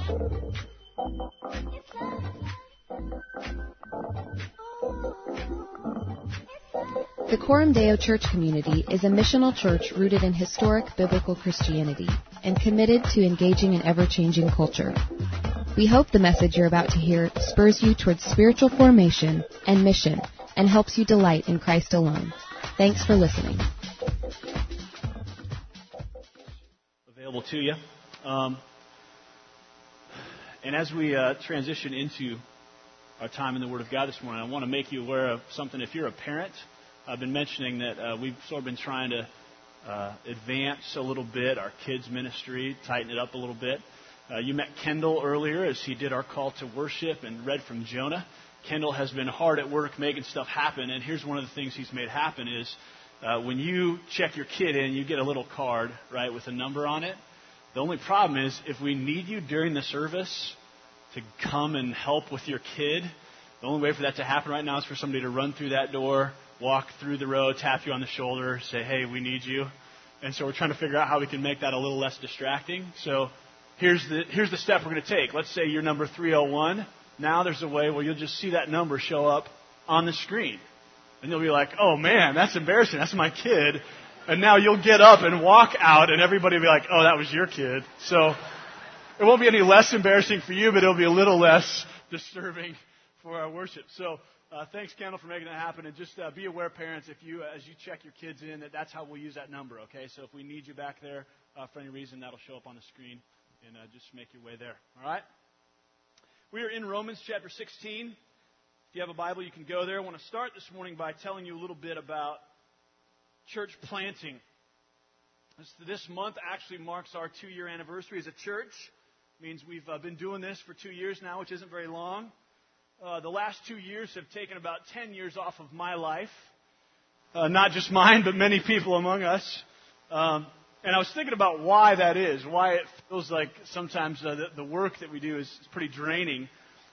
The Coram Deo Church community is a missional church rooted in historic biblical Christianity and committed to engaging an ever-changing culture. We hope the message you're about to hear spurs you towards spiritual formation and mission and helps you delight in Christ alone. Thanks for listening. Available to you. And as we transition into our time in the Word of God this morning, I want to make you aware of something. If you're a parent, I've been mentioning that we've sort of been trying to advance a little bit our kids' ministry, tighten it up a little bit. You met Kendall earlier as he did our call to worship and read from Jonah. Kendall has been hard at work making stuff happen, and here's one of the things he's made happen is when you check your kid in, you get a little card, right, with a number on it. The only problem is if we need you during the service to come and help with your kid, the only way for that to happen right now is for somebody to run through that door, walk through the row, tap you on the shoulder, say, hey, we need you. And so we're trying to figure out how we can make that a little less distracting. So here's the step we're going to take. Let's say you're number 301. Now there's a way where you'll just see that number show up on the screen. And you'll be like, oh, man, that's embarrassing. That's my kid. And now you'll get up and walk out, and everybody will be like, oh, that was your kid. So it won't be any less embarrassing for you, but it'll be a little less disturbing for our worship. So thanks, Kendall, for making that happen. And just be aware, parents, as you check your kids in, that's how we'll use that number, okay? So if we need you back there for any reason, that'll show up on the screen, and just make your way there, all right? We are in Romans chapter 16. If you have a Bible, you can go there. I want to start this morning by telling you a little bit about church planting. This month actually marks our 2-year anniversary as a church. It means we've been doing this for 2 years now, which isn't very long. The last 2 years have taken about 10 years off of my life. Not just mine, but many people among us. And I was thinking about why that is, why it feels like sometimes the work that we do is pretty draining.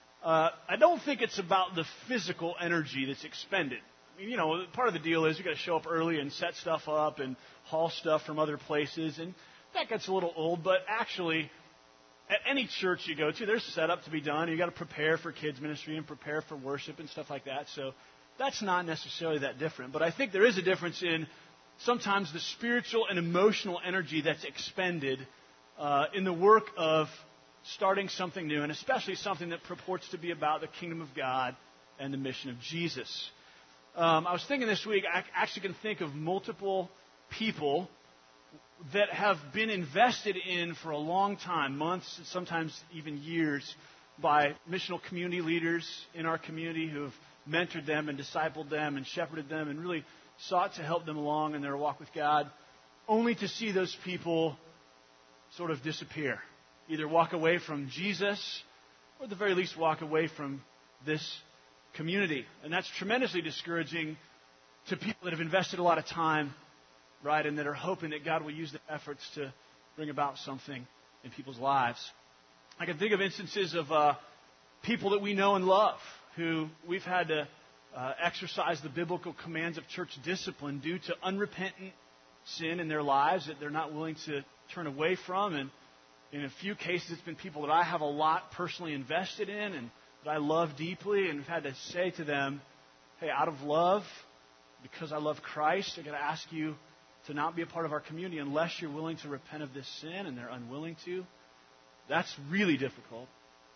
I don't think it's about the physical energy that's expended. I mean, part of the deal is you've got to show up early and set stuff up and haul stuff from other places, and that gets a little old, but actually, at any church you go to, there's setup to be done. You've got to prepare for kids ministry and prepare for worship and stuff like that, so that's not necessarily that different. But I think there is a difference in sometimes the spiritual and emotional energy that's expended in the work of starting something new, and especially something that purports to be about the kingdom of God and the mission of Jesus. I was thinking this week, I actually can think of multiple people that have been invested in for a long time, months, sometimes even years, by missional community leaders in our community who have mentored them and discipled them and shepherded them and really sought to help them along in their walk with God, only to see those people sort of disappear. Either walk away from Jesus or at the very least walk away from this community. And that's tremendously discouraging to people that have invested a lot of time, right, and that are hoping that God will use their efforts to bring about something in people's lives. I can think of instances of people that we know and love who we've had to exercise the biblical commands of church discipline due to unrepentant sin in their lives that they're not willing to turn away from. And in a few cases, it's been people that I have a lot personally invested in and that I love deeply, and I've had to say to them, hey, out of love, because I love Christ, I'm going to ask you to not be a part of our community unless you're willing to repent of this sin, and they're unwilling to. That's really difficult.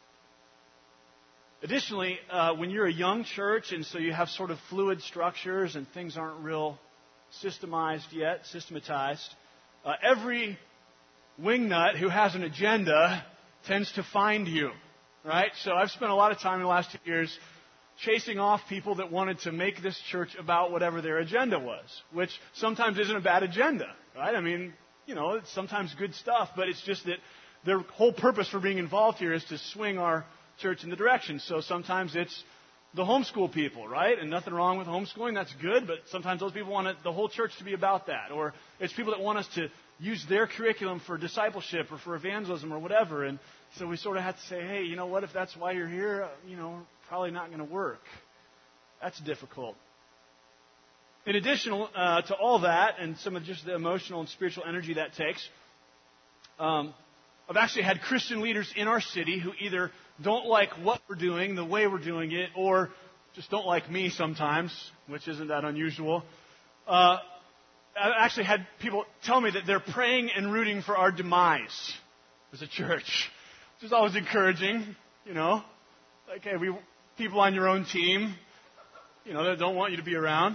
Additionally, when you're a young church, and so you have sort of fluid structures and things aren't real systematized, every wingnut who has an agenda tends to find you, right? So I've spent a lot of time in the last 2 years chasing off people that wanted to make this church about whatever their agenda was, which sometimes isn't a bad agenda, right? I mean, it's sometimes good stuff, but it's just that their whole purpose for being involved here is to swing our church in the direction. So sometimes it's the homeschool people, right? And nothing wrong with homeschooling, that's good, but sometimes those people want the whole church to be about that. Or it's people that want us to use their curriculum for discipleship or for evangelism or whatever. And so we sort of have to say, hey, you know what, if that's why you're here, probably not going to work. That's difficult. In addition to all that and some of just the emotional and spiritual energy that takes, our I've actually had Christian leaders in our city who either don't like what we're doing, the way we're doing it, or just don't like me sometimes, which isn't that unusual. I've actually had people tell me that they're praying and rooting for our demise as a church, which is always encouraging, you know. Like, hey, people on your own team, you know, that don't want you to be around.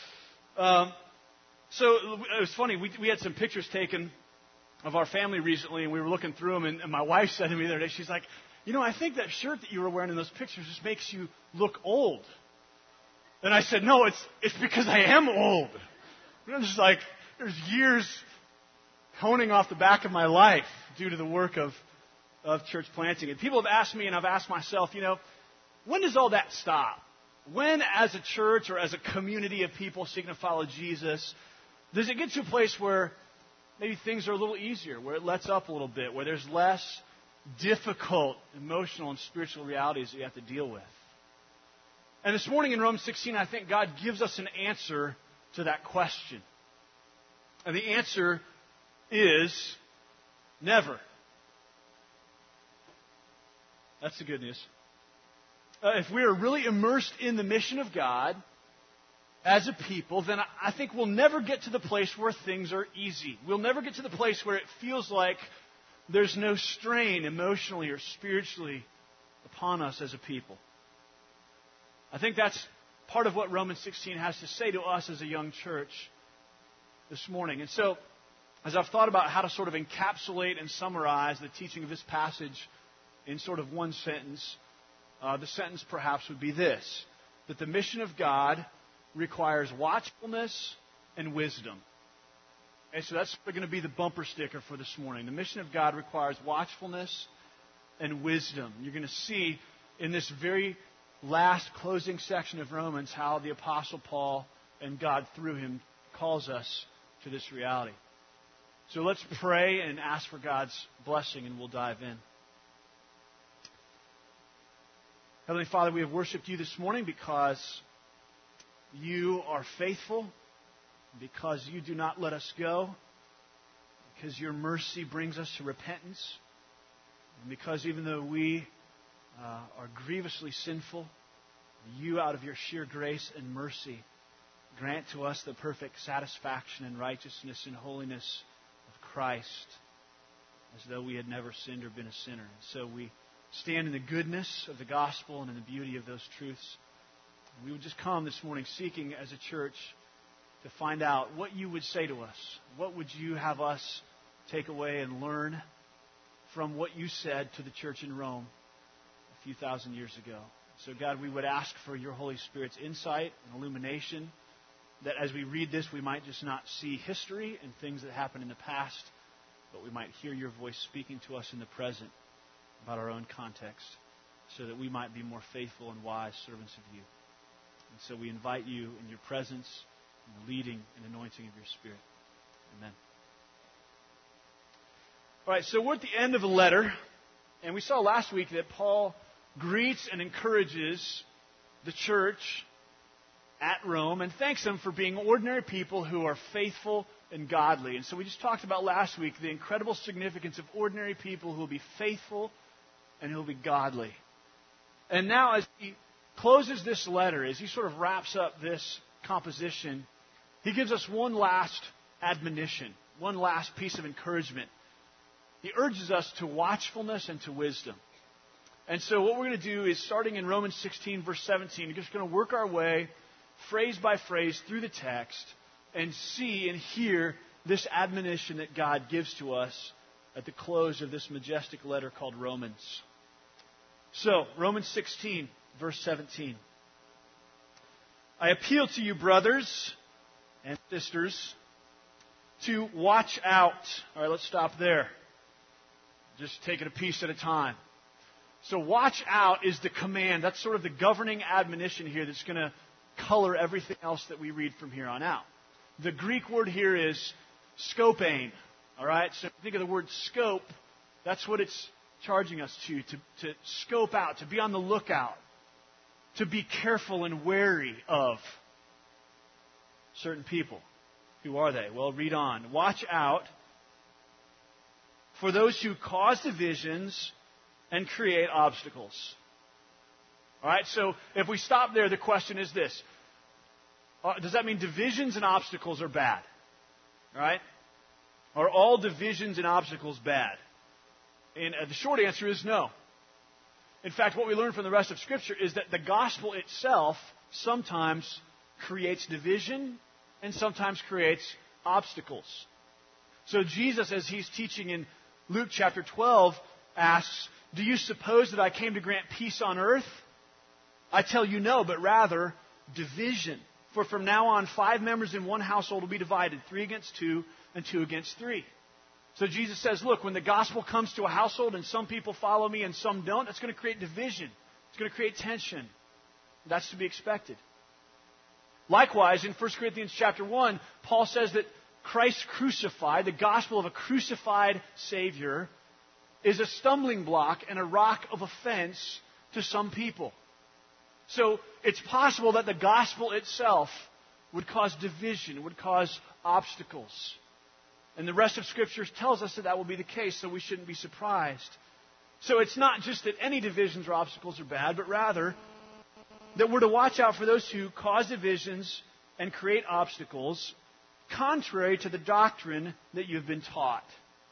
So it was funny. We had some pictures taken of our family recently, and we were looking through them, and my wife said to me the other day, she's like, you know, I think that shirt that you were wearing in those pictures just makes you look old. And I said, no, it's because I am old. And I'm just like, there's years honing off the back of my life due to the work of church planting. And people have asked me, and I've asked myself, you know, when does all that stop? When, as a church or as a community of people seeking to follow Jesus, does it get to a place where maybe things are a little easier, where it lets up a little bit, where there's less difficult emotional and spiritual realities that you have to deal with? And this morning in Romans 16, I think God gives us an answer to that question. And the answer is never. That's the good news. If we are really immersed in the mission of God as a people, then I think we'll never get to the place where things are easy. We'll never get to the place where it feels like there's no strain emotionally or spiritually upon us as a people. I think that's part of what Romans 16 has to say to us as a young church this morning. And so, as I've thought about how to sort of encapsulate and summarize the teaching of this passage in sort of one sentence, the sentence perhaps would be this: that the mission of God requires watchfulness and wisdom. And so that's going to be the bumper sticker for this morning. The mission of God requires watchfulness and wisdom. You're going to see in this very last closing section of Romans how the Apostle Paul and God through him calls us to this reality. So let's pray and ask for God's blessing, and we'll dive in. Heavenly Father, we have worshiped you this morning because you are faithful, because you do not let us go, because your mercy brings us to repentance, and because even though we are grievously sinful, you, out of your sheer grace and mercy, grant to us the perfect satisfaction and righteousness and holiness of Christ, as though we had never sinned or been a sinner. And so we stand in the goodness of the gospel and in the beauty of those truths. And we would just come this morning seeking as a church to find out what you would say to us. What would you have us take away and learn from what you said to the church in Rome a few thousand years ago? So God, we would ask for your Holy Spirit's insight and illumination, that as we read this, we might just not see history and things that happened in the past, but we might hear your voice speaking to us in the present about our own context, so that we might be more faithful and wise servants of you. And so we invite you in your presence and the leading and anointing of your Spirit. Amen. All right, so we're at the end of the letter, and we saw last week that Paul greets and encourages the church at Rome and thanks them for being ordinary people who are faithful and godly. And so we just talked about last week the incredible significance of ordinary people who will be faithful and who will be godly. And now as he closes this letter, as he sort of wraps up this composition, he gives us one last admonition, one last piece of encouragement. He urges us to watchfulness and to wisdom. And so what we're going to do is, starting in Romans 16, verse 17, we're just going to work our way, phrase by phrase, through the text and see and hear this admonition that God gives to us at the close of this majestic letter called Romans. So, Romans 16, verse 17. I appeal to you, brothers and sisters, to watch out. All right, let's stop there. Just take it a piece at a time. So watch out is the command. That's sort of the governing admonition here that's going to color everything else that we read from here on out. The Greek word here is scopein. All right? So think of the word scope. That's what it's charging us to scope out, to be on the lookout, to be careful and wary of certain people. Who are they? Well, read on. Watch out for those who cause divisions and create obstacles. All right, so if we stop there, the question is this. Does that mean divisions and obstacles are bad? All right? Are all divisions and obstacles bad? And the short answer is no. In fact, what we learn from the rest of Scripture is that the gospel itself sometimes creates division and sometimes creates obstacles. So Jesus, as he's teaching in Luke chapter 12, asks, "Do you suppose that I came to grant peace on earth? I tell you no, but rather division. For from now on, 5 members in one household will be divided, 3 against 2 and 2 against 3. So Jesus says, look, when the gospel comes to a household and some people follow me and some don't, that's going to create division. It's going to create tension. That's to be expected. Likewise, in 1 Corinthians chapter 1, Paul says that Christ crucified, the gospel of a crucified Savior, is a stumbling block and a rock of offense to some people. So it's possible that the gospel itself would cause division, would cause obstacles. And the rest of Scripture tells us that that will be the case, so we shouldn't be surprised. So it's not just that any divisions or obstacles are bad, but rather that we're to watch out for those who cause divisions and create obstacles contrary to the doctrine that you've been taught.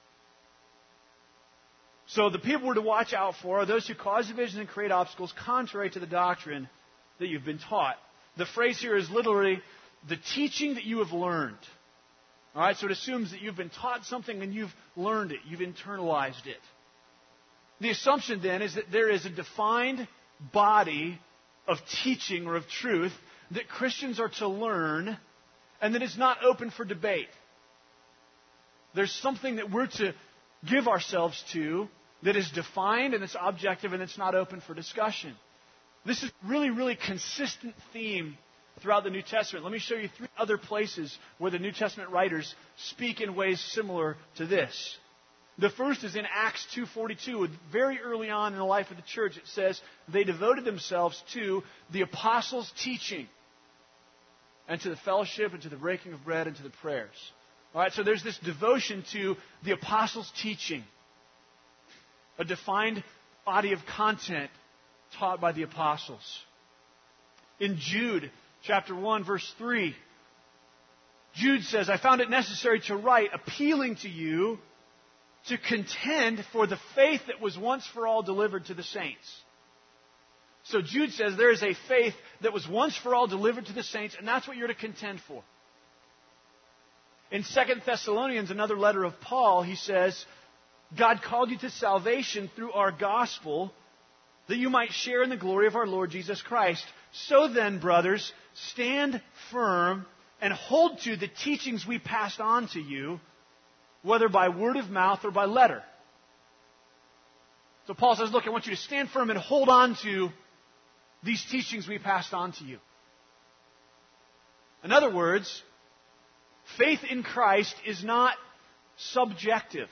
So the people we're to watch out for are those who cause divisions and create obstacles contrary to the doctrine that you've been taught. The phrase here is literally the teaching that you have learned. All right, so it assumes that you've been taught something and you've learned it, you've internalized it. The assumption then is that there is a defined body of teaching or of truth that Christians are to learn and that is not open for debate. There's something that we're to give ourselves to that is defined and it's objective and it's not open for discussion. This is really, really consistent theme throughout the New Testament. Let me show you 3 other places where the New Testament writers speak in ways similar to this. The first is in Acts 2:42. Very early on in the life of the church, it says, they devoted themselves to the apostles' teaching and to the fellowship and to the breaking of bread and to the prayers. All right, so there's this devotion to the apostles' teaching, a defined body of content taught by the apostles. In Jude chapter 1, verse 3, Jude says, I found it necessary to write, appealing to you to contend for the faith that was once for all delivered to the saints. So Jude says there is a faith that was once for all delivered to the saints, and that's what you're to contend for. In 2 Thessalonians, another letter of Paul, he says, God called you to salvation through our gospel, that you might share in the glory of our Lord Jesus Christ. So then, brothers, stand firm and hold to the teachings we passed on to you, whether by word of mouth or by letter. So Paul says, look, I want you to stand firm and hold on to these teachings we passed on to you. In other words, faith in Christ is not subjective.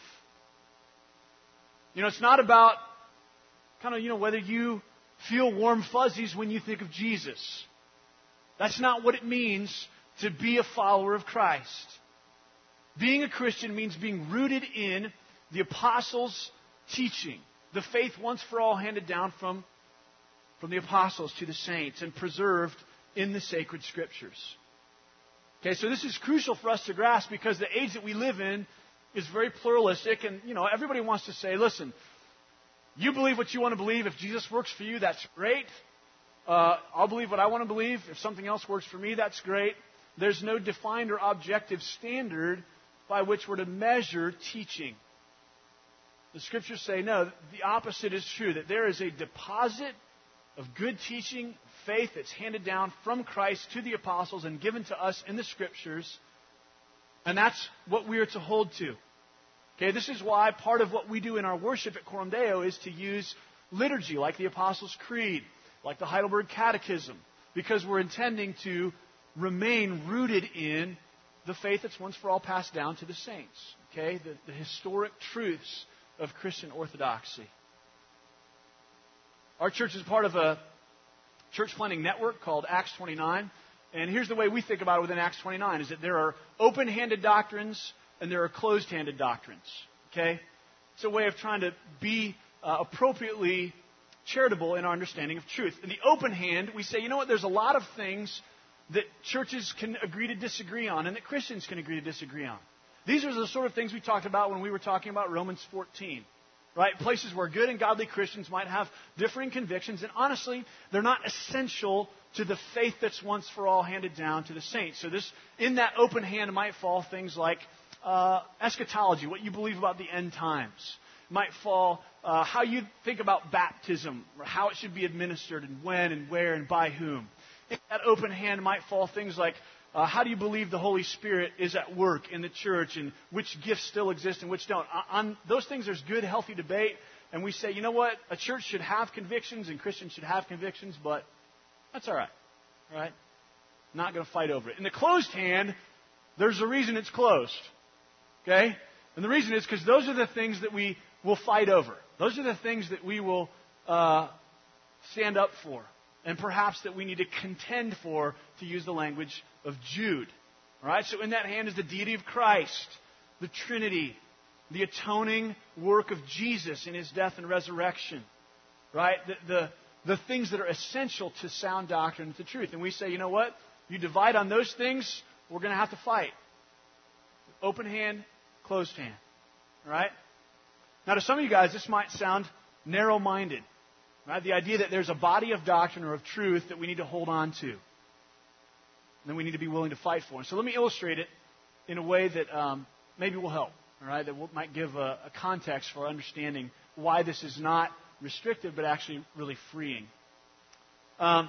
It's not about whether you feel warm fuzzies when you think of Jesus. That's not what it means to be a follower of Christ. Being a Christian means being rooted in the apostles' teaching, the faith once for all handed down from the apostles to the saints and preserved in the sacred Scriptures. Okay, so this is crucial for us to grasp because the age that we live in is very pluralistic and, everybody wants to say, listen, you believe what you want to believe. If Jesus works for you, that's great. I'll believe what I want to believe. If something else works for me, that's great. There's no defined or objective standard by which we're to measure teaching. The Scriptures say, no, the opposite is true, that there is a deposit of good teaching, faith that's handed down from Christ to the apostles and given to us in the Scriptures, and that's what we are to hold to. Okay, this is why part of what we do in our worship at Coram Deo is to use liturgy like the Apostles' Creed, like the Heidelberg Catechism, because we're intending to remain rooted in the faith that's once for all passed down to the saints. Okay, the historic truths of Christian orthodoxy. Our church is part of a church planting network called Acts 29. And here's the way we think about it within Acts 29, is that there are open-handed doctrines and there are closed-handed doctrines. Okay? It's a way of trying to be appropriately charitable in our understanding of truth. In the open hand, we say, you know what, there's a lot of things that churches can agree to disagree on and that Christians can agree to disagree on. These are the sort of things we talked about when we were talking about Romans 14. Right? Places where good and godly Christians might have differing convictions, and honestly, they're not essential to the faith that's once for all handed down to the saints. So in that open hand might fall things like eschatology, what you believe about the end times. It might fall how you think about baptism, or how it should be administered, and when and where and by whom. In that open hand might fall things like how do you believe the Holy Spirit is at work in the church, and which gifts still exist and which don't? On those things, there's good, healthy debate. And we say, you know what? A church should have convictions and Christians should have convictions, but that's all right. All right? Not going to fight over it. In the closed hand, there's a reason it's closed. Okay? And the reason is because those are the things that we will fight over. Those are the things that we will stand up for. And perhaps that we need to contend for, to use the language of Jude. All right? So in that hand is the deity of Christ, the Trinity, the atoning work of Jesus in His death and resurrection. Right? The things that are essential to sound doctrine and to truth. And we say, you know what? You divide on those things, we're going to have to fight. Open hand, closed hand. All right? Now to some of you guys, this might sound narrow-minded. Right? The idea that there's a body of doctrine or of truth that we need to hold on to. And then we need to be willing to fight for. And so let me illustrate it in a way that maybe will help. All right? That might give a context for understanding why this is not restrictive but actually really freeing. I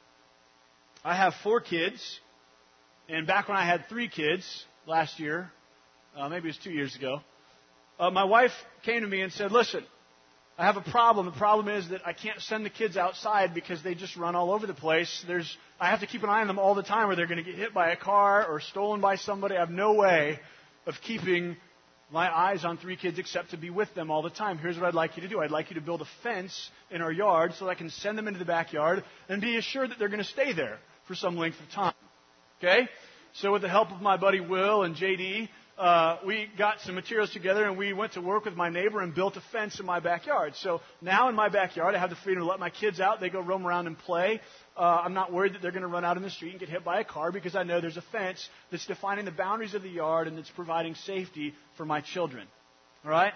have 4 kids. And back when I had 3 kids last year, maybe it was 2 years ago, my wife came to me and said, listen, I have a problem. The problem is that I can't send the kids outside because they just run all over the place. I have to keep an eye on them all the time or they're going to get hit by a car or stolen by somebody. I have no way of keeping my eyes on 3 kids except to be with them all the time. Here's what I'd like you to do. I'd like you to build a fence in our yard so that I can send them into the backyard and be assured that they're going to stay there for some length of time. Okay? So with the help of my buddy Will and JD, we got some materials together and we went to work with my neighbor and built a fence in my backyard. So now in my backyard, I have the freedom to let my kids out. They go roam around and play. I'm not worried that they're going to run out in the street and get hit by a car because I know there's a fence that's defining the boundaries of the yard and that's providing safety for my children. All right?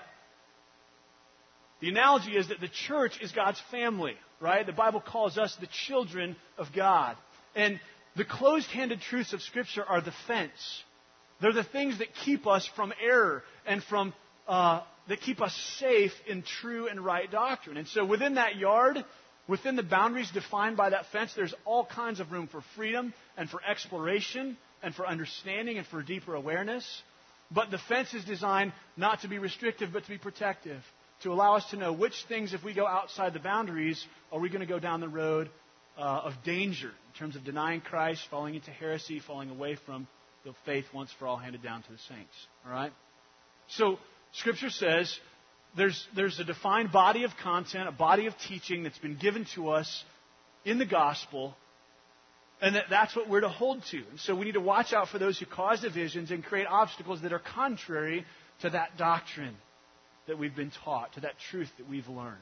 The analogy is that the church is God's family, right? The Bible calls us the children of God. And the closed-handed truths of Scripture are the fence. They're the things that keep us from error and from that keep us safe in true and right doctrine. And so within that yard, within the boundaries defined by that fence, there's all kinds of room for freedom and for exploration and for understanding and for deeper awareness. But the fence is designed not to be restrictive but to be protective, to allow us to know which things, if we go outside the boundaries, are we going to go down the road of danger in terms of denying Christ, falling into heresy, falling away from the faith once for all handed down to the saints. All right? So Scripture says there's a defined body of content, a body of teaching that's been given to us in the gospel, and that's what we're to hold to. And so we need to watch out for those who cause divisions and create obstacles that are contrary to that doctrine that we've been taught, to that truth that we've learned.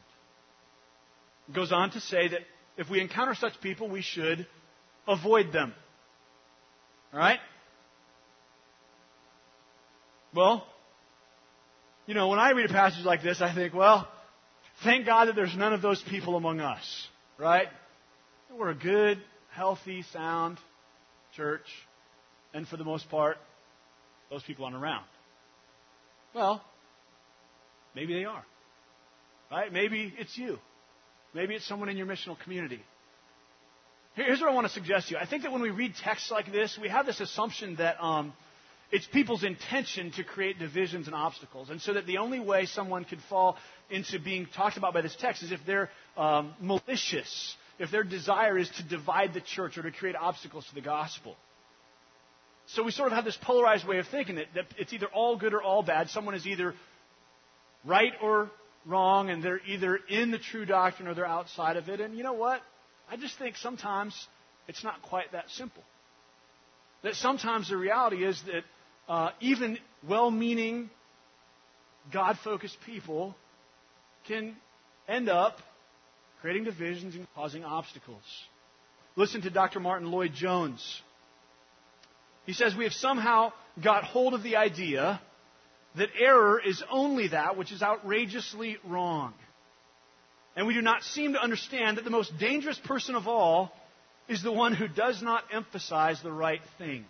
It goes on to say that if we encounter such people, we should avoid them. All right? Well, you know, when I read a passage like this, I think, well, thank God that there's none of those people among us, right? We're a good, healthy, sound church, and for the most part, those people aren't around. Well, maybe they are, right? Maybe it's you. Maybe it's someone in your missional community. Here's what I want to suggest to you. I think that when we read texts like this, we have this assumption that it's people's intention to create divisions and obstacles. And so that the only way someone could fall into being talked about by this text is if they're malicious, if their desire is to divide the church or to create obstacles to the gospel. So we sort of have this polarized way of thinking that it's either all good or all bad. Someone is either right or wrong, and they're either in the true doctrine or they're outside of it. And you know what? I just think sometimes it's not quite that simple. That sometimes the reality is that even well-meaning God-focused people can end up creating divisions and causing obstacles. Listen to Dr. Martin Lloyd-Jones. He says, we have somehow got hold of the idea that error is only that which is outrageously wrong. And we do not seem to understand that the most dangerous person of all is the one who does not emphasize the right things.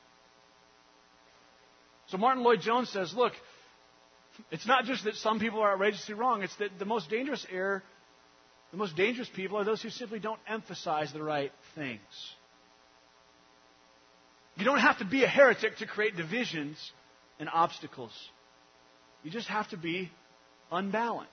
So Martin Lloyd-Jones says, look, it's not just that some people are outrageously wrong, it's that the most dangerous error, the most dangerous people are those who simply don't emphasize the right things. You don't have to be a heretic to create divisions and obstacles. You just have to be unbalanced.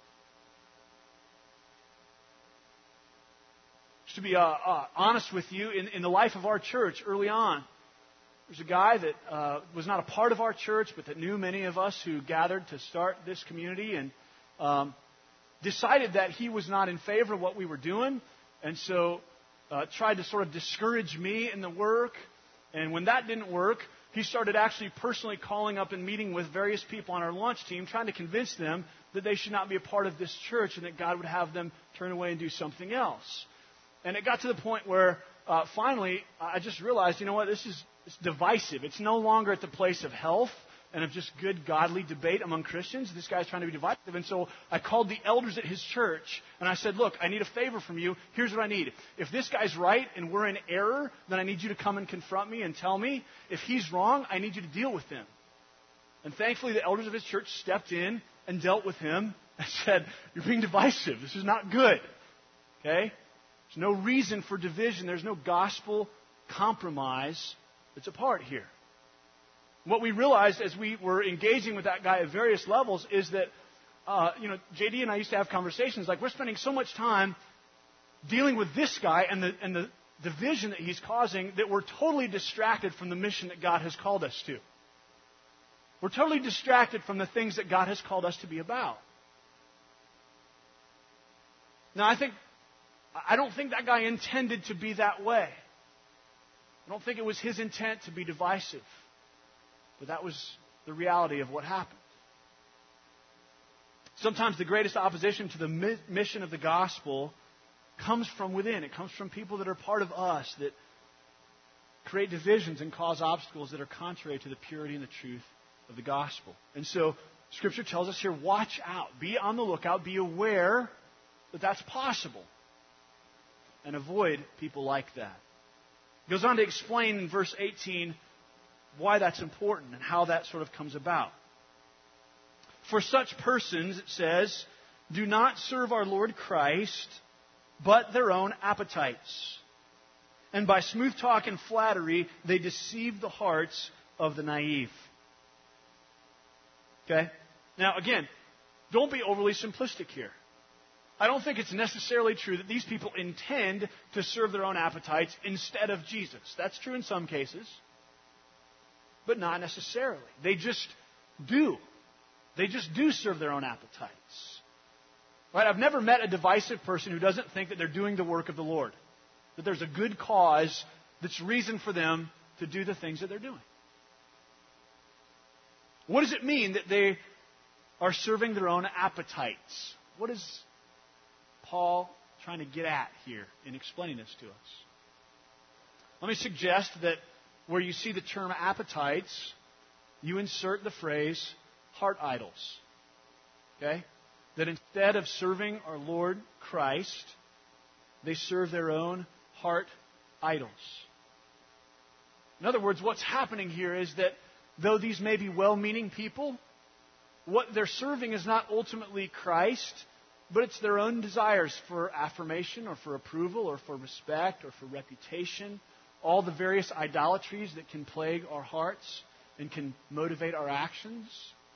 Just to be honest with you, in the life of our church early on, there's a guy that was not a part of our church, but that knew many of us who gathered to start this community, and decided that he was not in favor of what we were doing, and so tried to sort of discourage me in the work. And when that didn't work, he started actually personally calling up and meeting with various people on our launch team, trying to convince them that they should not be a part of this church and that God would have them turn away and do something else. And it got to the point where finally I just realized, you know what, it's divisive. It's no longer at the place of health and of just good, godly debate among Christians. This guy's trying to be divisive. And so I called the elders at his church, and I said, look, I need a favor from you. Here's what I need. If this guy's right and we're in error, then I need you to come and confront me and tell me. If he's wrong, I need you to deal with him. And thankfully, the elders of his church stepped in and dealt with him and said, you're being divisive. This is not good. Okay? There's no reason for division. There's no gospel compromise that's a part here. What we realized as we were engaging with that guy at various levels is that, JD and I used to have conversations like, we're spending so much time dealing with this guy and the division that he's causing that we're totally distracted from the mission that God has called us to. We're totally distracted from the things that God has called us to be about. Now, I don't think that guy intended to be that way. I don't think it was his intent to be divisive. But that was the reality of what happened. Sometimes the greatest opposition to the mission of the gospel comes from within. It comes from people that are part of us that create divisions and cause obstacles that are contrary to the purity and the truth of the gospel. And so Scripture tells us here, watch out. Be on the lookout. Be aware that that's possible. And avoid people like that. It goes on to explain in verse 18 why that's important and how that sort of comes about. For such persons, it says, do not serve our Lord Christ, but their own appetites. And by smooth talk and flattery, they deceive the hearts of the naive. Okay? Now, again, don't be overly simplistic here. I don't think it's necessarily true that these people intend to serve their own appetites instead of Jesus. That's true in some cases, but not necessarily. They just do. They just do serve their own appetites. Right? I've never met a divisive person who doesn't think that they're doing the work of the Lord, that there's a good cause that's reason for them to do the things that they're doing. What does it mean that they are serving their own appetites? What is Paul trying to get at here in explaining this to us? Let me suggest that where you see the term appetites, you insert the phrase heart idols. Okay? That instead of serving our Lord Christ, they serve their own heart idols. In other words, what's happening here is that though these may be well-meaning people, what they're serving is not ultimately Christ, but it's their own desires for affirmation or for approval or for respect or for reputation, all the various idolatries that can plague our hearts and can motivate our actions.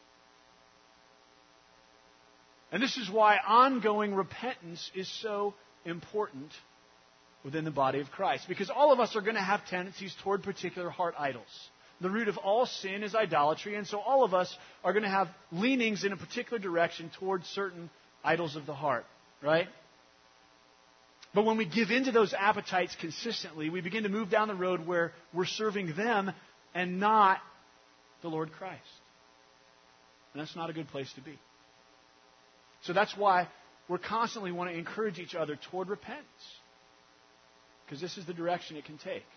And this is why ongoing repentance is so important within the body of Christ. Because all of us are going to have tendencies toward particular heart idols. The root of all sin is idolatry, and so all of us are going to have leanings in a particular direction towards certain idols of the heart, right? But when we give into those appetites consistently, we begin to move down the road where we're serving them and not the Lord Christ. And that's not a good place to be. So that's why we're constantly want to encourage each other toward repentance. Because this is the direction it can take.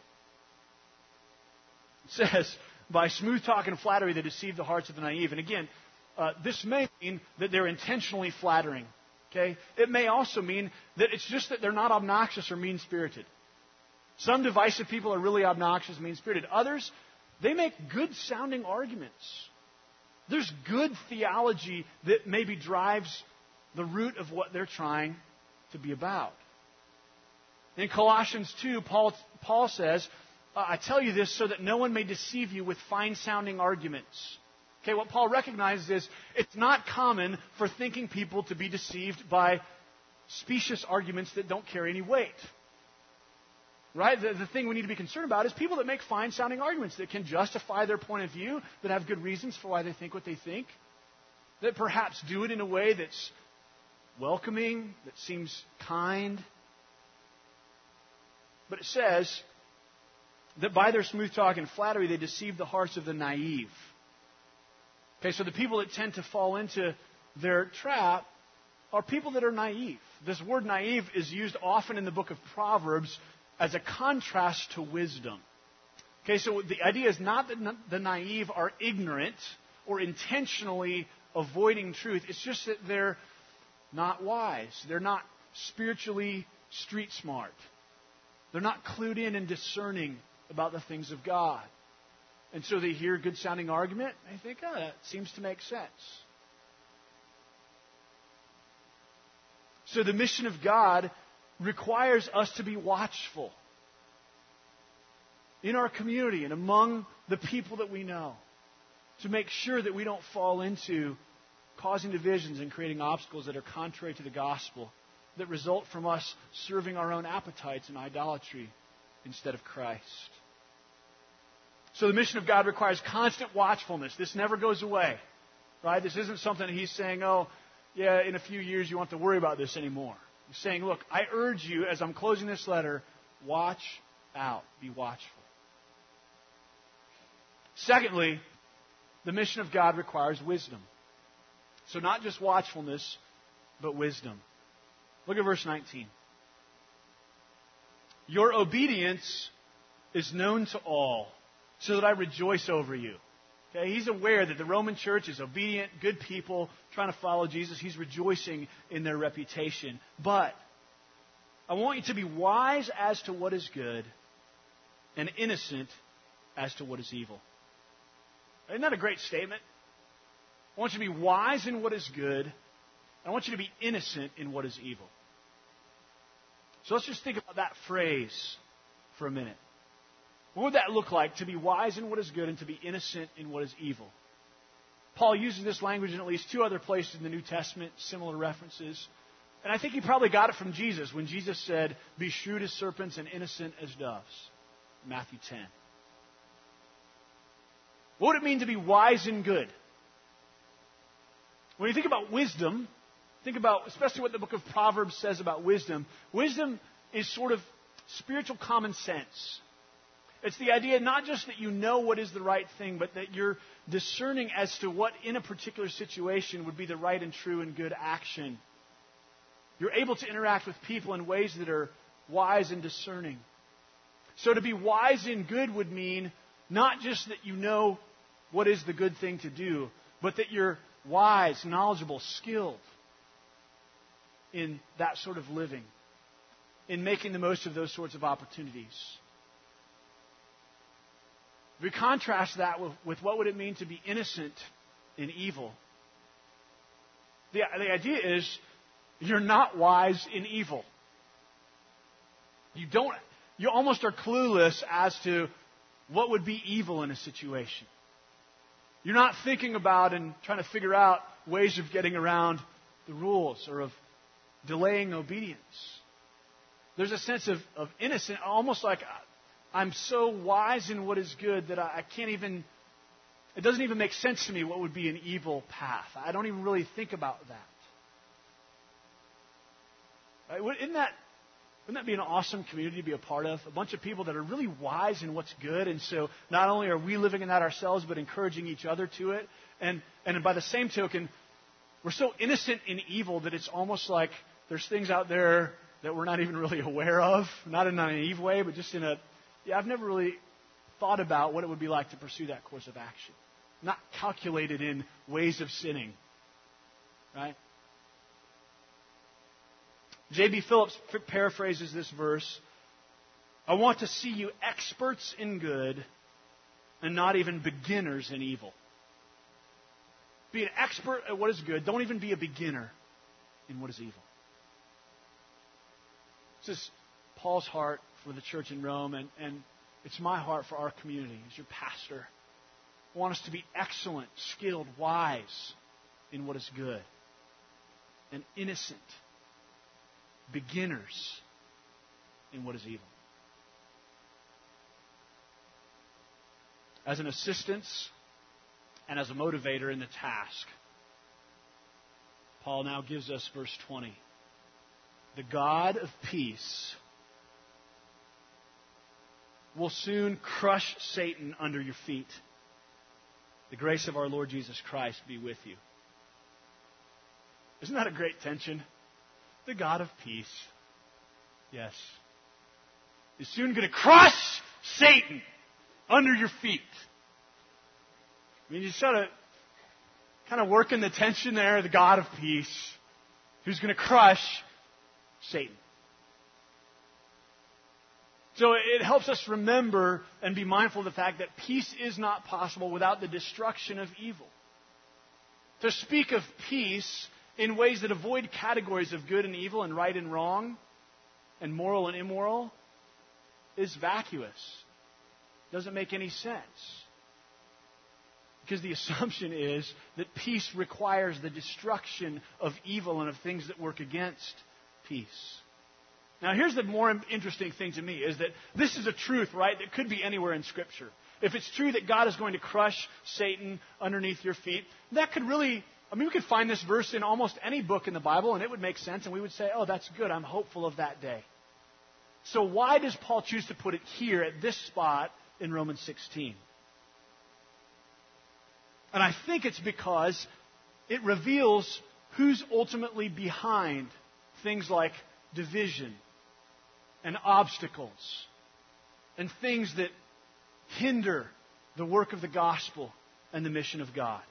It says, by smooth talk and flattery they deceive the hearts of the naive. And again, this may mean that they're intentionally flattering. Okay? It may also mean that it's just that they're not obnoxious or mean-spirited. Some divisive people are really obnoxious, mean-spirited. Others, they make good-sounding arguments. There's good theology that maybe drives the root of what they're trying to be about. In Colossians 2, Paul says, I tell you this so that no one may deceive you with fine-sounding arguments. Okay, what Paul recognizes is it's not common for thinking people to be deceived by specious arguments that don't carry any weight. Right? The thing we need to be concerned about is people that make fine-sounding arguments that can justify their point of view, that have good reasons for why they think what they think, that perhaps do it in a way that's welcoming, that seems kind. But it says that by their smooth talk and flattery, they deceive the hearts of the naive. Okay, so the people that tend to fall into their trap are people that are naive. This word naive is used often in the book of Proverbs as a contrast to wisdom. Okay, so the idea is not that the naive are ignorant or intentionally avoiding truth. It's just that they're not wise. They're not spiritually street smart. They're not clued in and discerning about the things of God. And so they hear a good-sounding argument, and they think, oh, that seems to make sense. So the mission of God requires us to be watchful in our community and among the people that we know, to make sure that we don't fall into causing divisions and creating obstacles that are contrary to the gospel, that result from us serving our own appetites and idolatry instead of Christ. So the mission of God requires constant watchfulness. This never goes away. Right? This isn't something that He's saying, oh, yeah, in a few years you won't have to worry about this anymore. He's saying, look, I urge you, as I'm closing this letter, watch out. Be watchful. Secondly, the mission of God requires wisdom. So not just watchfulness, but wisdom. Look at verse 19. Your obedience is known to all, so that I rejoice over you. Okay, he's aware that the Roman church is obedient, good people, trying to follow Jesus. He's rejoicing in their reputation. But I want you to be wise as to what is good and innocent as to what is evil. Isn't that a great statement? I want you to be wise in what is good. I want you to be innocent in what is evil. So let's just think about that phrase for a minute. What would that look like, to be wise in what is good and to be innocent in what is evil? Paul uses this language in at least two other places in the New Testament, similar references. And I think he probably got it from Jesus when Jesus said, be shrewd as serpents and innocent as doves. Matthew 10. What would it mean to be wise and good? When you think about wisdom, think about especially what the book of Proverbs says about wisdom. Wisdom is sort of spiritual common sense. It's the idea not just that you know what is the right thing, but that you're discerning as to what in a particular situation would be the right and true and good action. You're able to interact with people in ways that are wise and discerning. So to be wise and good would mean not just that you know what is the good thing to do, but that you're wise, knowledgeable, skilled in that sort of living, in making the most of those sorts of opportunities. We contrast that with what would it mean to be innocent in evil. The idea is you're not wise in evil. You almost are clueless as to what would be evil in a situation. You're not thinking about and trying to figure out ways of getting around the rules or of delaying obedience. There's a sense of innocence, almost like I'm so wise in what is good that I can't even, it doesn't even make sense to me what would be an evil path. I don't even really think about that. Right? Isn't that Wouldn't that be an awesome community to be a part of? A bunch of people that are really wise in what's good. And so not only are we living in that ourselves, but encouraging each other to it. And by the same token, we're so innocent in evil that it's almost like there's things out there that we're not even really aware of. Not in a naive way, but just in a, I've never really thought about what it would be like to pursue that course of action. Not calculated in ways of sinning. Right? J.B. Phillips paraphrases this verse. I want to see you experts in good and not even beginners in evil. Be an expert at what is good. Don't even be a beginner in what is evil. This is Paul's heart for the church in Rome, and it's my heart for our community as your pastor. I want us to be excellent, skilled, wise in what is good, and innocent beginners in what is evil. As an assistance and as a motivator in the task, Paul now gives us verse 20. The God of peace will soon crush Satan under your feet. The grace of our Lord Jesus Christ be with you. Isn't that a great tension? The God of peace, yes, is soon going to crush Satan under your feet. I mean, you sort of kind of work in the tension there, the God of peace, who's going to crush Satan. So it helps us remember and be mindful of the fact that peace is not possible without the destruction of evil. To speak of peace in ways that avoid categories of good and evil and right and wrong and moral and immoral is vacuous. Doesn't make any sense. Because the assumption is that peace requires the destruction of evil and of things that work against peace. Now here's the more interesting thing to me is that this is a truth, right, that could be anywhere in Scripture. If it's true that God is going to crush Satan underneath your feet, that could really, we could find this verse in almost any book in the Bible and it would make sense and we would say, oh, that's good, I'm hopeful of that day. So why does Paul choose to put it here at this spot in Romans 16? And I think it's because it reveals who's ultimately behind things like division and obstacles and things that hinder the work of the gospel and the mission of God.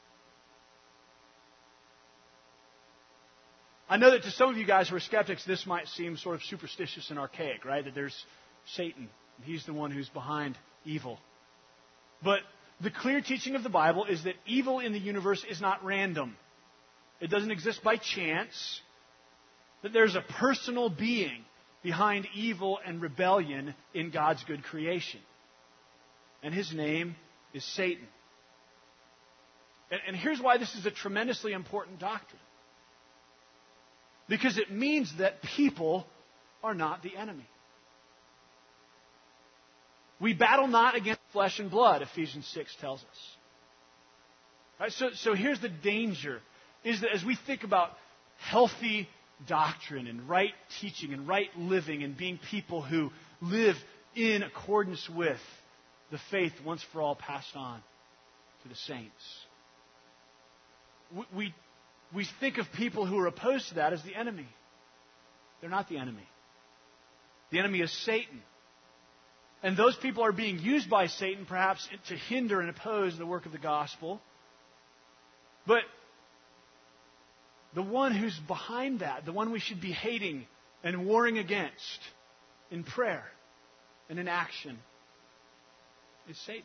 I know that to some of you guys who are skeptics, this might seem sort of superstitious and archaic, right? That there's Satan. He's the one who's behind evil. But the clear teaching of the Bible is that evil in the universe is not random. It doesn't exist by chance. That there's a personal being behind evil and rebellion in God's good creation. And his name is Satan. And here's why this is a tremendously important doctrine. Because it means that people are not the enemy. We battle not against flesh and blood, Ephesians 6 tells us. Right, so here's the danger, is that as we think about healthy doctrine and right teaching and right living and being people who live in accordance with the faith once for all passed on to the saints, we think of people who are opposed to that as the enemy. They're not the enemy. The enemy is Satan. And those people are being used by Satan perhaps to hinder and oppose the work of the gospel. But the one who's behind that, the one we should be hating and warring against in prayer and in action, is Satan.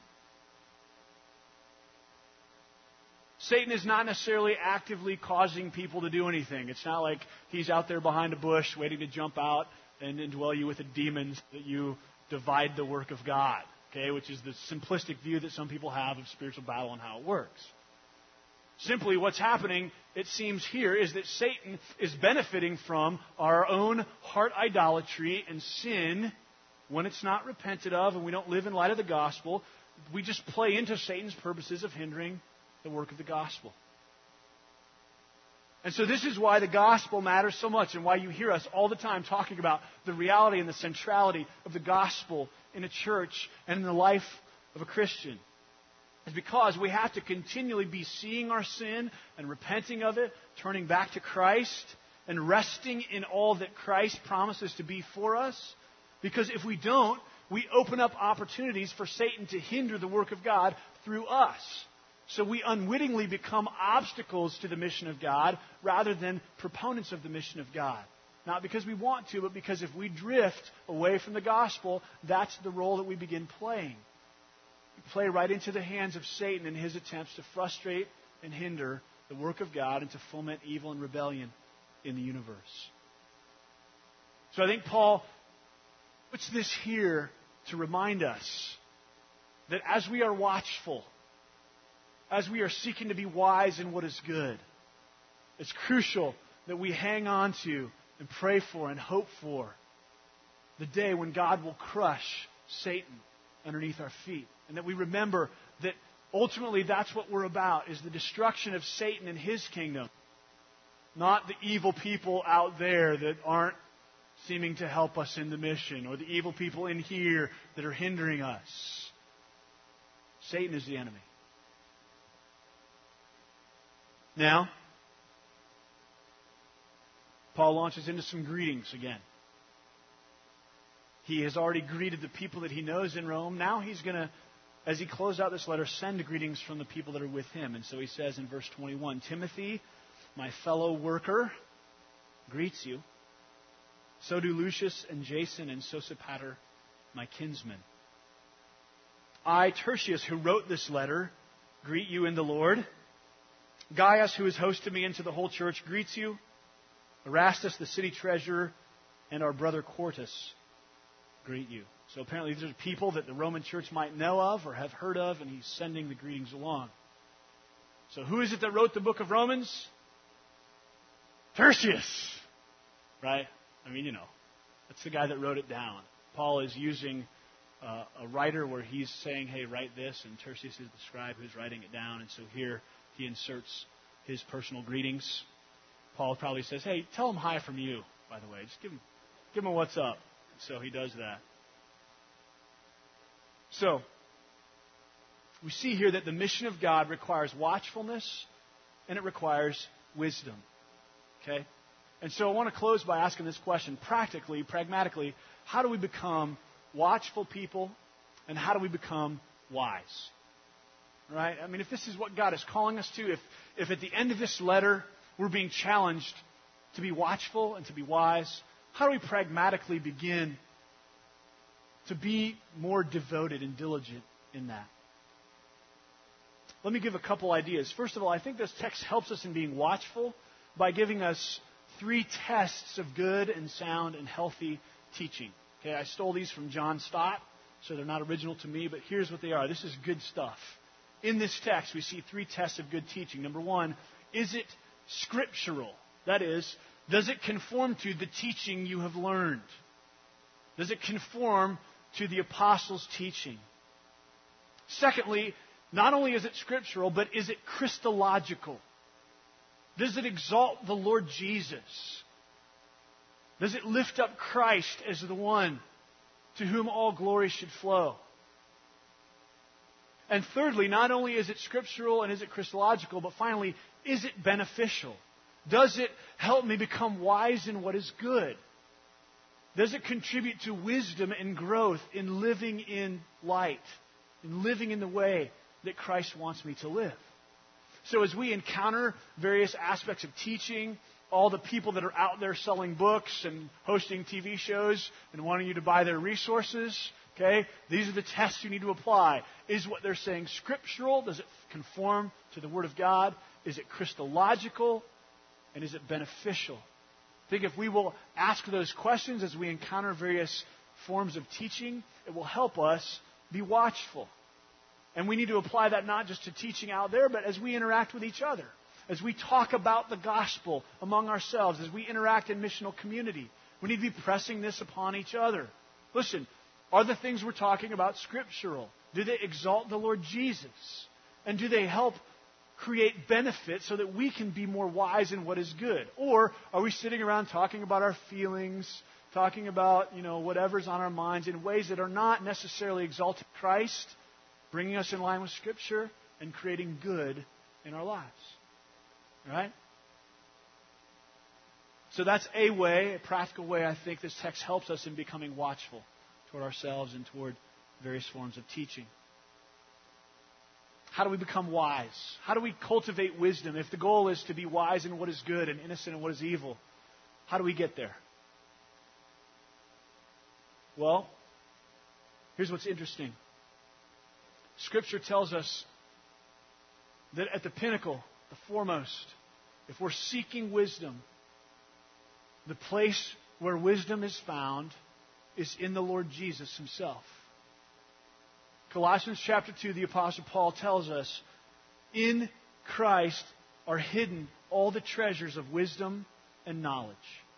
Satan is not necessarily actively causing people to do anything. It's not like he's out there behind a bush waiting to jump out and indwell you with the demons that you divide the work of God, okay, which is the simplistic view that some people have of spiritual battle and how it works. Simply what's happening, it seems here, is that Satan is benefiting from our own heart idolatry and sin when it's not repented of and we don't live in light of the gospel. We just play into Satan's purposes of hindering the work of the gospel. And so this is why the gospel matters so much and why you hear us all the time talking about the reality and the centrality of the gospel in a church and in the life of a Christian. It's because we have to continually be seeing our sin and repenting of it, turning back to Christ, and resting in all that Christ promises to be for us. Because if we don't, we open up opportunities for Satan to hinder the work of God through us. So we unwittingly become obstacles to the mission of God rather than proponents of the mission of God. Not because we want to, but because if we drift away from the gospel, that's the role that we begin playing. We play right into the hands of Satan in his attempts to frustrate and hinder the work of God and to foment evil and rebellion in the universe. So I think Paul puts this here to remind us that as we are watchful, as we are seeking to be wise in what is good, it's crucial that we hang on to and pray for and hope for the day when God will crush Satan underneath our feet. And that we remember that ultimately that's what we're about, is the destruction of Satan and his kingdom. Not the evil people out there that aren't seeming to help us in the mission, or the evil people in here that are hindering us. Satan is the enemy. Now, Paul launches into some greetings again. He has already greeted the people that he knows in Rome. Now he's going to, as he closes out this letter, send greetings from the people that are with him. And so he says in verse 21, Timothy, my fellow worker, greets you. So do Lucius and Jason and Sosipater, my kinsmen. I, Tertius, who wrote this letter, greet you in the Lord. Gaius, who has hosted me into the whole church, greets you. Erastus, the city treasurer, and our brother Quartus greet you. So apparently these are people that the Roman church might know of or have heard of, and he's sending the greetings along. So who is it that wrote the book of Romans? Tertius, right? I mean, that's the guy that wrote it down. Paul is using a writer where he's saying, hey, write this, and Tertius is the scribe who's writing it down. And so here he inserts his personal greetings. Paul probably says, hey, tell him hi from you, by the way. Just give him a what's up. So he does that. So, we see here that the mission of God requires watchfulness and it requires wisdom. Okay? And so I want to close by asking this question. Practically, pragmatically, how do we become watchful people and how do we become wise? Right? I mean, if this is what God is calling us to, if at the end of this letter we're being challenged to be watchful and to be wise, how do we pragmatically begin to be more devoted and diligent in that? Let me give a couple ideas. First of all, I think this text helps us in being watchful by giving us 3 tests of good and sound and healthy teaching. Okay, I stole these from John Stott, so they're not original to me, but here's what they are. This is good stuff. In this text, we see 3 tests of good teaching. Number 1, is it scriptural? That is, does it conform to the teaching you have learned? Does it conform to the apostles' teaching? Secondly, not only is it scriptural, but is it Christological? Does it exalt the Lord Jesus? Does it lift up Christ as the one to whom all glory should flow? And thirdly, not only is it scriptural and is it Christological, but finally, is it beneficial? Does it help me become wise in what is good? Does it contribute to wisdom and growth in living in light, in living in the way that Christ wants me to live? So as we encounter various aspects of teaching, all the people that are out there selling books and hosting TV shows and wanting you to buy their resources, okay, these are the tests you need to apply. Is what they're saying scriptural? Does it conform to the Word of God? Is it Christological? And is it beneficial? I think if we will ask those questions as we encounter various forms of teaching, it will help us be watchful. And we need to apply that not just to teaching out there, but as we interact with each other, as we talk about the gospel among ourselves, as we interact in missional community. We need to be pressing this upon each other. Listen, are the things we're talking about scriptural? Do they exalt the Lord Jesus? And do they help create benefit so that we can be more wise in what is good? Or are we sitting around talking about our feelings, talking about, whatever's on our minds in ways that are not necessarily exalting Christ, bringing us in line with Scripture, and creating good in our lives? Right? So that's a way, a practical way, I think this text helps us in becoming watchful toward ourselves and toward various forms of teaching. How do we become wise? How do we cultivate wisdom? If the goal is to be wise in what is good and innocent in what is evil, how do we get there? Well, here's what's interesting. Scripture tells us that at the pinnacle, the foremost, if we're seeking wisdom, the place where wisdom is found is in the Lord Jesus Himself. Colossians chapter 2, the Apostle Paul tells us, in Christ are hidden all the treasures of wisdom and knowledge.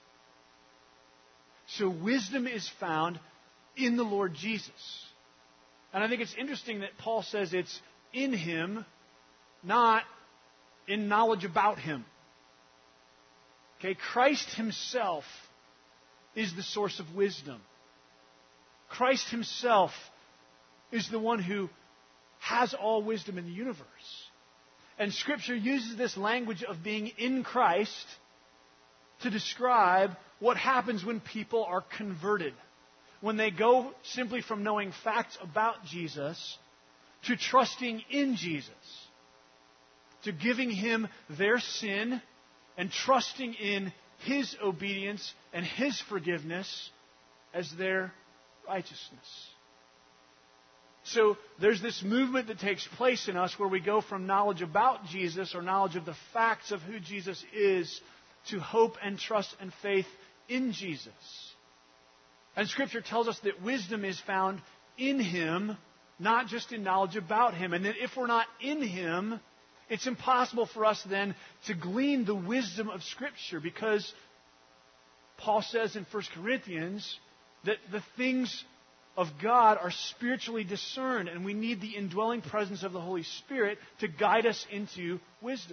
So wisdom is found in the Lord Jesus. And I think it's interesting that Paul says it's in Him, not in knowledge about Him. Okay, Christ Himself is the source of wisdom. Christ Himself is the one who has all wisdom in the universe. And Scripture uses this language of being in Christ to describe what happens when people are converted. When they go simply from knowing facts about Jesus to trusting in Jesus, to giving Him their sin and trusting in His obedience and His forgiveness as their righteousness. So there's this movement that takes place in us where we go from knowledge about Jesus or knowledge of the facts of who Jesus is to hope and trust and faith in Jesus. And Scripture tells us that wisdom is found in Him, not just in knowledge about Him. And that if we're not in Him, it's impossible for us then to glean the wisdom of Scripture, because Paul says in 1 Corinthians that the things of God are spiritually discerned, and we need the indwelling presence of the Holy Spirit to guide us into wisdom.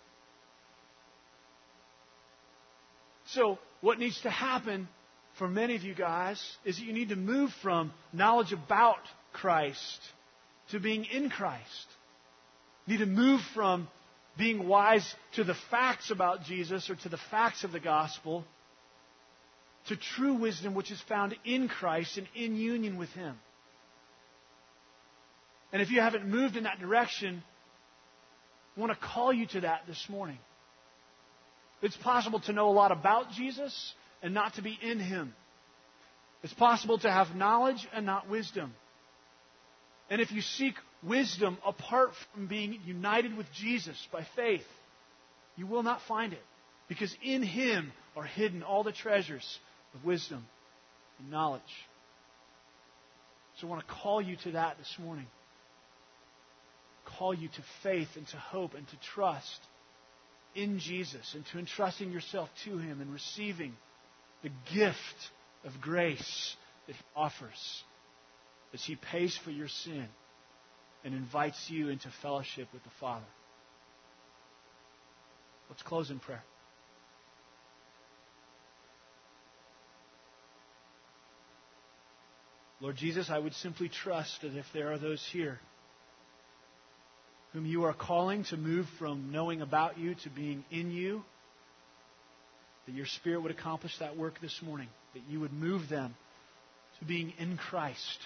So, what needs to happen for many of you guys is that you need to move from knowledge about Christ to being in Christ. You need to move from being wise to the facts about Jesus or to the facts of the gospel to true wisdom which is found in Christ and in union with Him. And if you haven't moved in that direction, I want to call you to that this morning. It's possible to know a lot about Jesus and not to be in Him. It's possible to have knowledge and not wisdom. And if you seek wisdom apart from being united with Jesus by faith, you will not find it. Because in Him are hidden all the treasures of wisdom and knowledge. So I want to call you to that this morning. Call you to faith and to hope and to trust in Jesus and to entrusting yourself to Him and receiving the gift of grace that He offers as He pays for your sin and invites you into fellowship with the Father. Let's close in prayer. Lord Jesus, I would simply trust that if there are those here whom You are calling to move from knowing about You to being in You, that Your Spirit would accomplish that work this morning, that You would move them to being in Christ.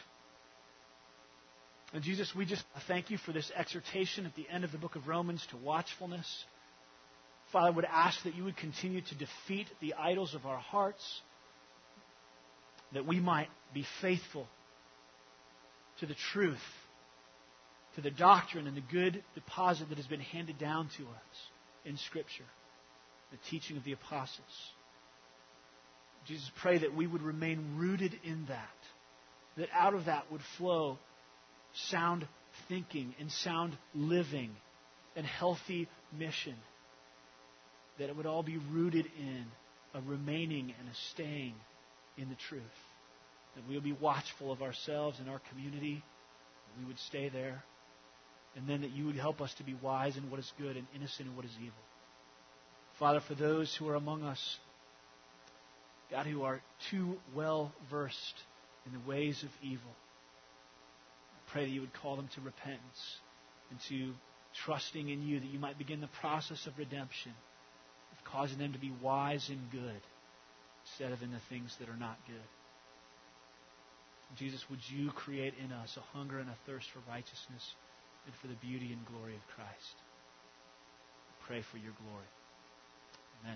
And Jesus, we just thank You for this exhortation at the end of the book of Romans to watchfulness. Father, I would ask that You would continue to defeat the idols of our hearts, that we might be faithful to the truth, to the doctrine and the good deposit that has been handed down to us in Scripture, the teaching of the apostles. Jesus, pray that we would remain rooted in that out of that would flow sound thinking and sound living and healthy mission, that it would all be rooted in a remaining and a staying in the truth. That we would be watchful of ourselves and our community. That we would stay there. and then that you would help us to be wise in what is good and innocent in what is evil. Father, for those who are among us, God, who are too well versed in the ways of evil, I pray that you would call them to repentance and to trusting in you, that you might begin the process of redemption, of causing them to be wise and good instead of in the things that are not good. Jesus, would you create in us a hunger and a thirst for righteousness and for the beauty and glory of Christ? I pray for your glory. Amen.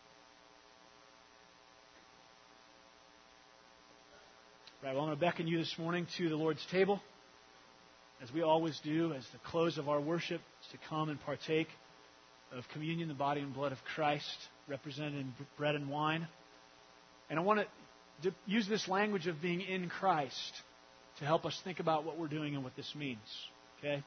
Right, well, I'm going to beckon you this morning to the Lord's table, as we always do, as the close of our worship is to come and partake of communion, the body and blood of Christ, represented in bread and wine. And I want to use this language of being in Christ to help us think about what we're doing and what this means. Okay?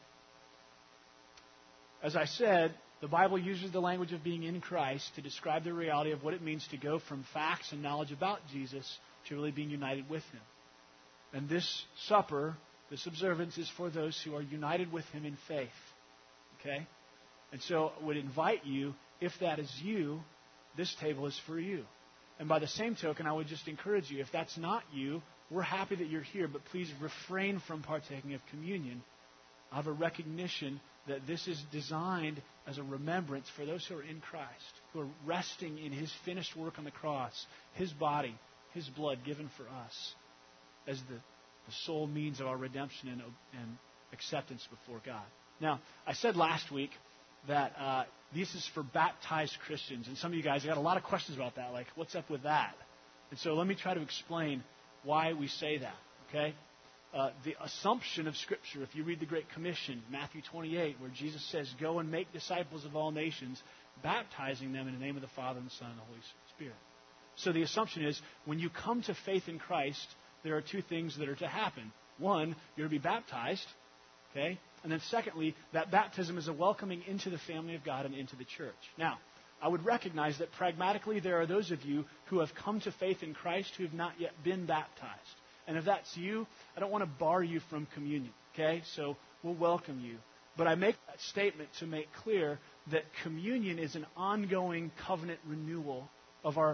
As I said, the Bible uses the language of being in Christ to describe the reality of what it means to go from facts and knowledge about Jesus to really being united with Him. And this supper, this observance, is for those who are united with Him in faith. Okay? And so I would invite you, if that is you, this table is for you. And by the same token, I would just encourage you, if that's not you, we're happy that you're here, but please refrain from partaking of communion out of a recognition that this is designed as a remembrance for those who are in Christ, who are resting in His finished work on the cross, His body, His blood given for us as the sole means of our redemption and acceptance before God. Now, I said last week that this is for baptized Christians. And some of you guys got a lot of questions about that, like, what's up with that? And so let me try to explain why we say that, okay? The assumption of Scripture, if you read the Great Commission, Matthew 28, where Jesus says, go and make disciples of all nations, baptizing them in the name of the Father and the Son and the Holy Spirit. So the assumption is, when you come to faith in Christ, there are two things that are to happen. One, you're to be baptized, okay? And then secondly, that baptism is a welcoming into the family of God and into the church. Now, I would recognize that pragmatically there are those of you who have come to faith in Christ who have not yet been baptized. And if that's you, I don't want to bar you from communion, okay? So we'll welcome you. But I make that statement to make clear that communion is an ongoing covenant renewal of our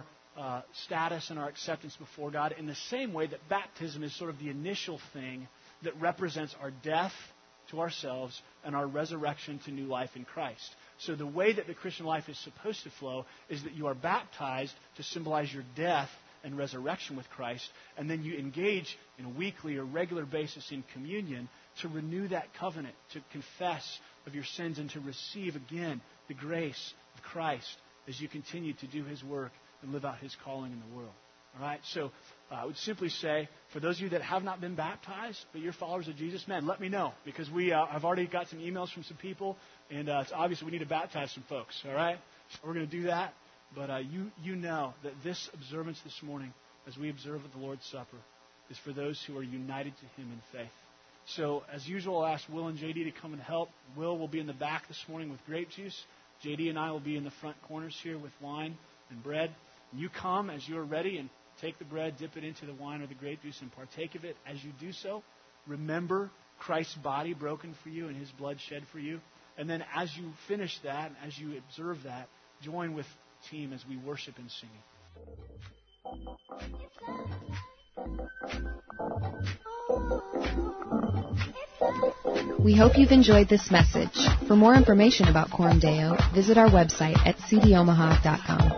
status and our acceptance before God, in the same way that baptism is sort of the initial thing that represents our death to ourselves and our resurrection to new life in Christ. So the way that the Christian life is supposed to flow is that you are baptized to symbolize your death and resurrection with Christ, and then you engage in a weekly or regular basis in communion to renew that covenant, to confess of your sins and to receive again the grace of Christ as you continue to do His work and live out His calling in the world. All right? So I would simply say, for those of you that have not been baptized, but you're followers of Jesus, man, let me know. Because I've already got some emails from some people, and it's obvious we need to baptize some folks. All right? So we're going to do that. But you know that this observance this morning, as we observe at the Lord's Supper, is for those who are united to Him in faith. So, as usual, I'll ask Will and JD to come and help. Will be in the back this morning with grape juice. JD and I will be in the front corners here with wine and bread. And you come as you are ready and take the bread, dip it into the wine or the grape juice, and partake of it. As you do so, remember Christ's body broken for you and His blood shed for you. And then as you finish that, as you observe that, join with the team as we worship and sing. We hope you've enjoyed this message. For more information about Coram Deo, visit our website at cdomaha.com.